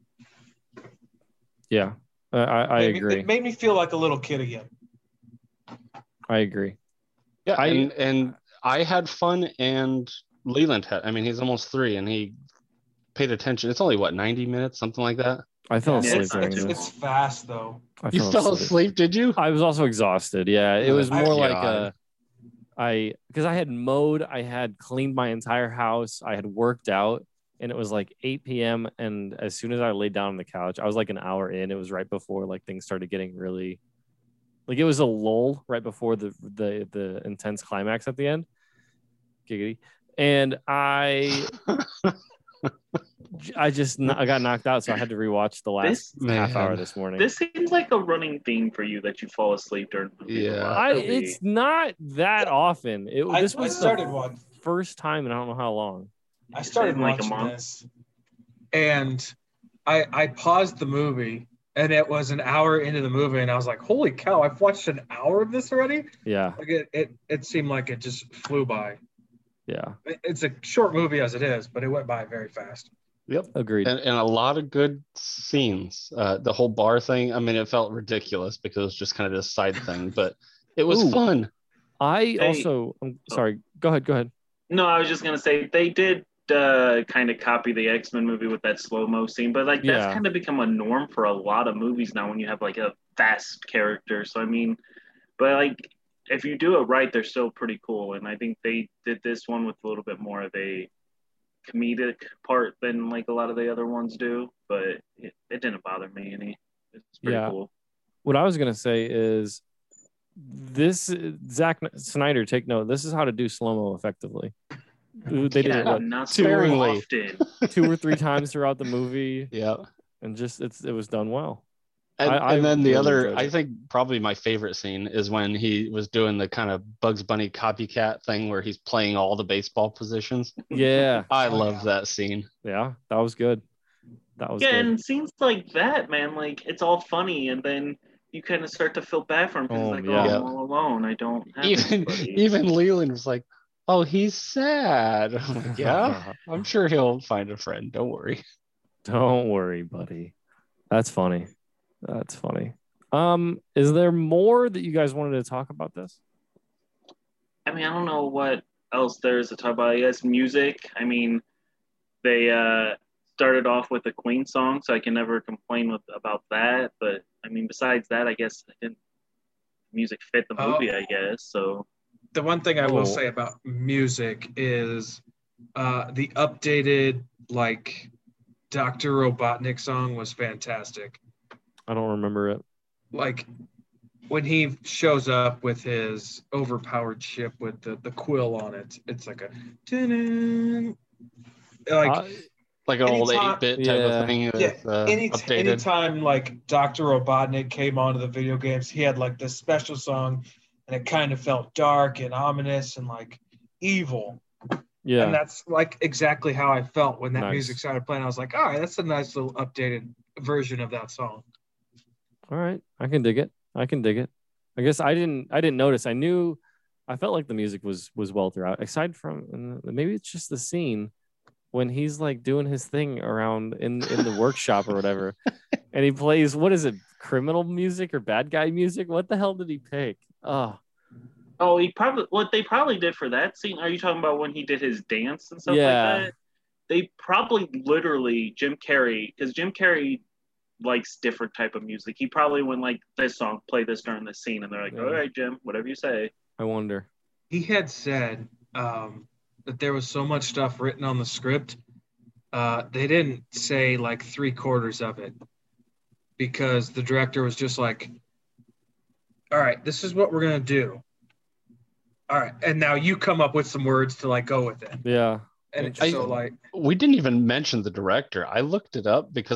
Yeah, I agree. It made me feel like a little kid again. I agree. Yeah, and I had fun, and Leland had. I mean, he's almost 3, and he paid attention. It's only, 90 minutes, something like that? I fell asleep during this. It's fast, though. You fell asleep, did you? I was also exhausted. Yeah, it was more because I had mowed, I had cleaned my entire house, I had worked out, and it was like 8 p.m. And as soon as I laid down on the couch, I was like an hour in. It was right before like things started getting really, like it was a lull right before the intense climax at the end. Giggity. And I got knocked out, so I had to rewatch the last half hour this morning. This seems like a running theme for you that you fall asleep during the movie. Yeah, it's not that often. This was the first time in I don't know how long. I started watching this, and I paused the movie, and it was an hour into the movie, and I was like, "Holy cow! I've watched an hour of this already." Yeah, like it seemed like it just flew by. Yeah, it's a short movie as it is, but it went by very fast. Yep, agreed. And a lot of good scenes. The whole bar thing. I mean, it felt ridiculous because it was just kind of this side thing, but it was fun. I'm sorry. Go ahead. No, I was just gonna say they did kind of copy the X-Men movie with that slow-mo scene, but like that's kind of become a norm for a lot of movies now when you have like a fast character. So I mean, but like if you do it right, they're still pretty cool. And I think they did this one with a little bit more of a comedic part than like a lot of the other ones do, but it didn't bother me any. It's pretty cool. What I was gonna say is this, Zack Snyder, take note. This is how to do slow-mo effectively. They did it not sparingly, 2 or 3 times throughout the movie. Yeah, and just it was done well. And then the other, I think probably my favorite scene is when he was doing the kind of Bugs Bunny copycat thing where he's playing all the baseball positions. Yeah, I love that scene. Yeah, that was good. Good. And scenes like that, man, like it's all funny, and then you kind of start to feel bad for him because I'm all alone. I don't have even Leland was like, "Oh, he's sad." I'm like, yeah, I'm sure he'll find a friend. Don't worry. Don't worry, buddy. That's funny. Is there more that you guys wanted to talk about this? I mean, I don't know what else there is to talk about. I guess music. I mean, they started off with a Queen song, so I can never complain about that. But I mean, besides that, I guess music fit the movie. I guess so. The one thing I will say about music is the updated like Dr. Robotnik song was fantastic. I don't remember it. Like when he shows up with his overpowered ship with the quill on it, it's like a like an old 8-bit type of thing. With, updated. Anytime like Dr. Robotnik came onto the video games, he had like this special song, and it kind of felt dark and ominous and like evil. Yeah. And that's like exactly how I felt when that music started playing. I was like, all right, that's a nice little updated version of that song. All right. I can dig it. I guess I didn't notice. I felt like the music was well throughout, aside from maybe it's just the scene when he's like doing his thing around in the workshop or whatever, and he plays, what is it, criminal music or bad guy music? What the hell did he pick? Oh, what they probably did for that scene. Are you talking about when he did his dance and stuff like that? They probably literally Jim Carrey, because Jim Carrey likes different type of music. He probably went like, this song, play this during this scene, and they're like, all right, Jim, whatever you say. I wonder. He had said that there was so much stuff written on the script. They didn't say like 3/4 of it, because the director was just like, all right, this is what we're going to do. All right. And now you come up with some words to like go with it. Yeah. And it's so like, we didn't even mention the director. I looked it up because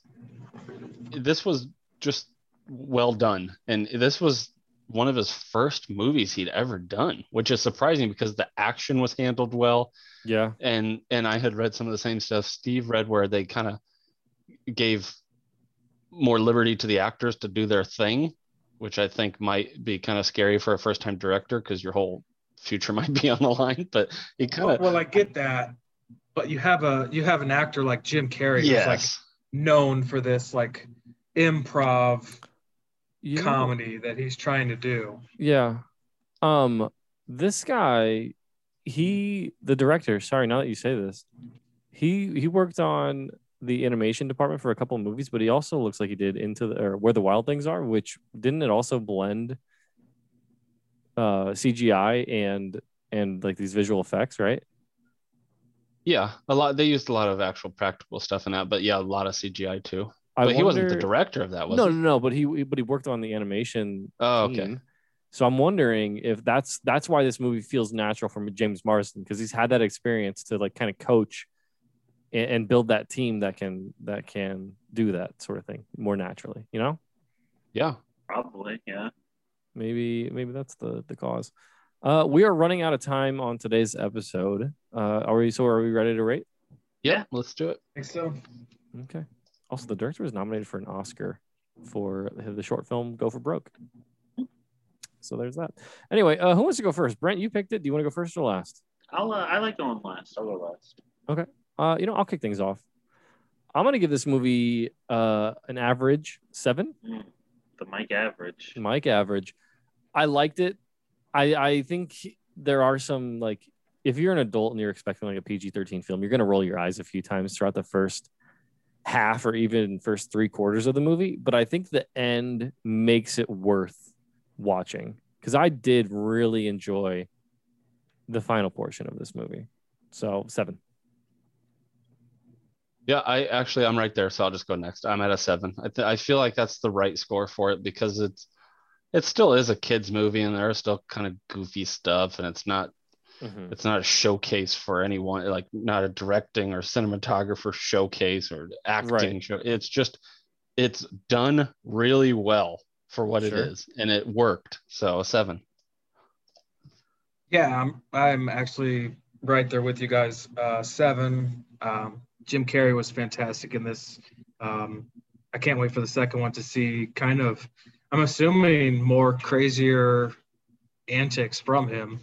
this was just well done. And this was one of his first movies he'd ever done, which is surprising because the action was handled well. Yeah. And I had read some of the same stuff Steve read, where they kind of gave more liberty to the actors to do their thing, which I think might be kind of scary for a first-time director, because your whole future might be on the line. But he kind of well, I get that, but you have an actor like Jim Carrey who's like known for this like improv comedy that he's trying to do. Yeah. This guy, the director, sorry, now that you say this, he worked on the animation department for a couple of movies, but he also looks like he did Where the Wild Things Are, which didn't it also blend CGI and like these visual effects, right? Yeah, they used a lot of actual practical stuff in that, but yeah, a lot of CGI too. But he wasn't the director of that, was he? No, but he worked on the animation team. Okay. So I'm wondering if that's why this movie feels natural from James Marsden, because he's had that experience to like kind of coach and build that team that can do that sort of thing more naturally, you know? Yeah. Probably, yeah. Maybe that's the cause. We are running out of time on today's episode. Are we ready to rate? Yeah, let's do it. I think so. Okay. Also, the director was nominated for an Oscar for the short film Go for Broke. So there's that. Anyway, who wants to go first? Brent, you picked it. Do you want to go first or last? I like going last. I'll go last. Okay. I'll kick things off. I'm going to give this movie an average 7. The Mike average. Mike average. I liked it. I think there are some, like, if you're an adult and you're expecting like a PG-13 film, you're going to roll your eyes a few times throughout the first half or even first 3/4 of the movie. But I think the end makes it worth watching, because I did really enjoy the final portion of this movie. So 7. Yeah, I'm right there, so I'll just go next. I'm at a 7. I feel like that's the right score for it, because it still is a kids movie, and there are still kind of goofy stuff, and it's not a showcase for anyone, like not a directing or cinematographer showcase or acting show. It's just, it's done really well for what it is, and it worked. So 7. Yeah, I'm actually right there with you guys. 7. Jim Carrey was fantastic in this. I can't wait for the second one to see kind of, I'm assuming, more crazier antics from him.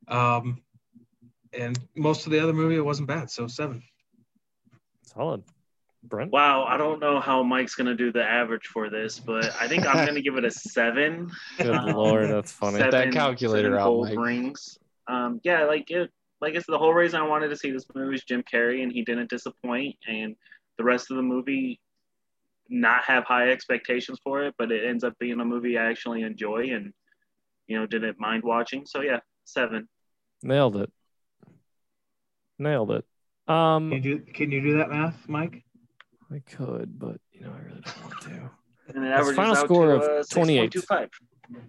And most of the other movie, it wasn't bad. So 7. Solid. Brent? Wow, I don't know how Mike's going to do the average for this, but I think I'm going to give it a 7. Good Lord, that's funny. 7, that calculator out, Mike. Rings. Yeah, like it's the whole reason I wanted to see this movie is Jim Carrey, and he didn't disappoint. And the rest of the movie, not have high expectations for it, but it ends up being a movie I actually enjoy and, didn't mind watching. So yeah, 7. Nailed it. Can you do that math, Mike? I could, but I really don't want to. And it averages final out score to, of 28. 6.25.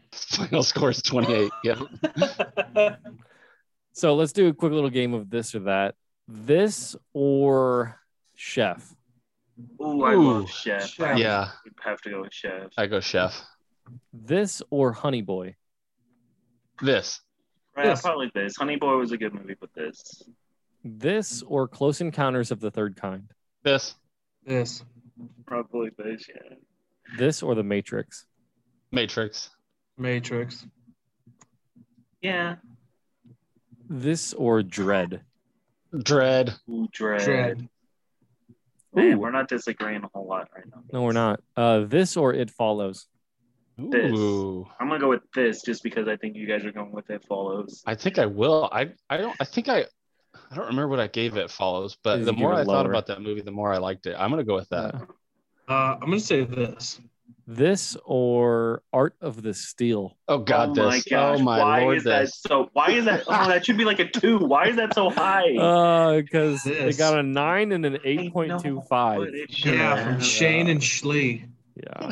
Final score is 28. Yeah. So let's do a quick little game of this or that. This or Chef? Ooh, I love Chef. Yeah. You'd have to go with Chef. I go Chef. This or Honey Boy? This. Yeah, probably this. Honey Boy was a good movie, but this. This or Close Encounters of the Third Kind? This. This. Probably this, yeah. This or The Matrix? Matrix. Matrix. Yeah. This or Dread? Dread. Ooh, Dread. Dread. Man, Ooh. we're not disagreeing a whole lot right now. No, we're not. This or It Follows? This. Ooh. I'm gonna go with this just because I think you guys are going with It Follows. I think I will. I don't remember what I gave It Follows, but Did the you more give I it thought lower? about that movie, the more I liked it. I'm gonna go with that. I'm gonna say this. This or Art of the Steal? Oh God, oh this. my gosh. Oh my why Lord, is that this. so? Why is that? Oh, that should be like a 2. Why is that so high? Because it This. got a 9 and an But 8.25. it should Yeah, have. from Shane and Schlee. Yeah.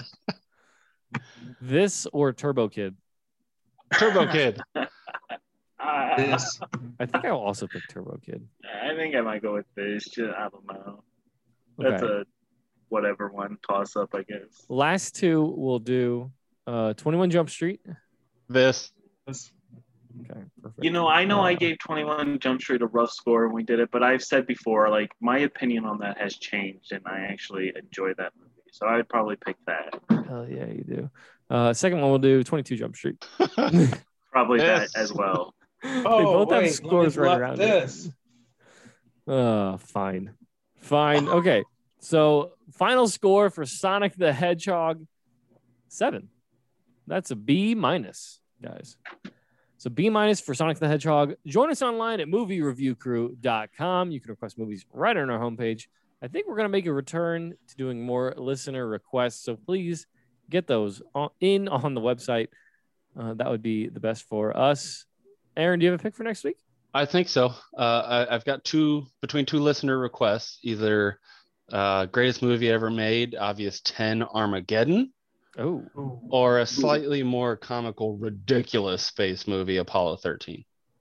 This or Turbo Kid? Turbo Kid. This. I think I will also pick Turbo Kid. I think I might go with this. Just, I don't know. That's Okay. a whatever one toss up, I guess. Last two we'll do 21 Jump Street. This. This. Okay, perfect. You know I gave 21 Jump Street a rough score when we did it, but I've said before, like, my opinion on that has changed, and I actually enjoy that movie. So I'd probably pick that. Hell yeah, you do. Second one we'll do 22 Jump Street. Probably Yes. that as well. They both have scores right around this. it. Fine. Okay. So final score for Sonic the Hedgehog, 7. That's a B-, guys. So B- for Sonic the Hedgehog. Join us online at moviereviewcrew.com. You can request movies right on our homepage. I think we're going to make a return to doing more listener requests. So please get those on the website. That would be the best for us. Aaron, do you have a pick for next week? I think so. I've got between two listener requests, either greatest movie ever made, obvious 10 Armageddon, or a slightly more comical, ridiculous space movie, Apollo 13.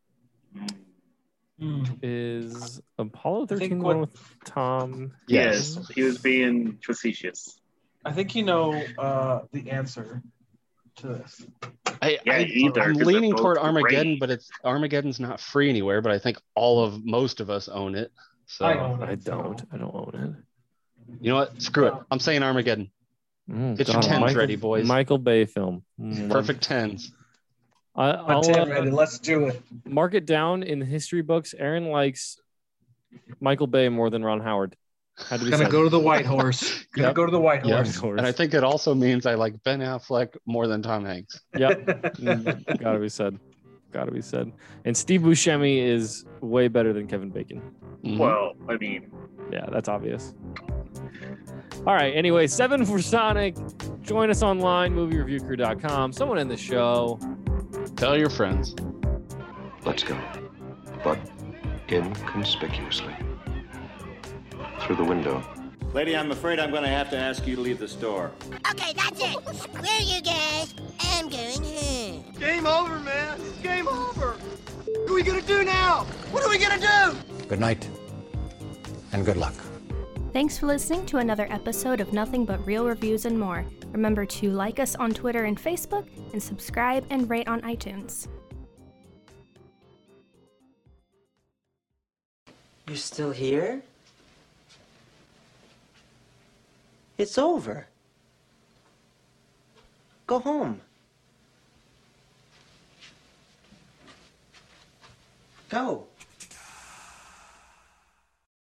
Is Apollo 13 the one with Tom? Yes, he was being facetious. I think you know the answer to this. either, I'm 'cause leaning they're toward both Armageddon, great. but Armageddon's not free anywhere. But I think most of us own it. So I own it. I don't own you know what? Screw it. I'm saying Armageddon. it. Get your Donald, 10s ready, boys. Michael Bay film. Perfect 10s. I'll 10 ready. Let's do it. mark it down in the history books. Aaron likes Michael Bay more than Ron Howard. Had to be Gonna said. go to the White Horse. Gonna go to the White Horse. And I think it also means I like Ben Affleck more than Tom Hanks. Yep. Gotta be said. And Steve Buscemi is way better than Kevin Bacon. Mhm. Well, I mean, Yeah, that's obvious. All right. Anyway, 7 for Sonic. Join us online, moviereviewcrew.com. Someone in the show. Tell your friends. Let's go. But inconspicuously. Through the window. Lady, I'm afraid I'm going to have to ask you to leave the store. Okay, that's it. Screw you guys. I'm going home. Game over, man. Game over. What are we gonna do now? What are we gonna do? Good night, and good luck. Thanks for listening to another episode of Nothing But Real Reviews and More. Remember to like us on Twitter and Facebook, and subscribe and rate on iTunes. You're still here? It's over. Go home. Go.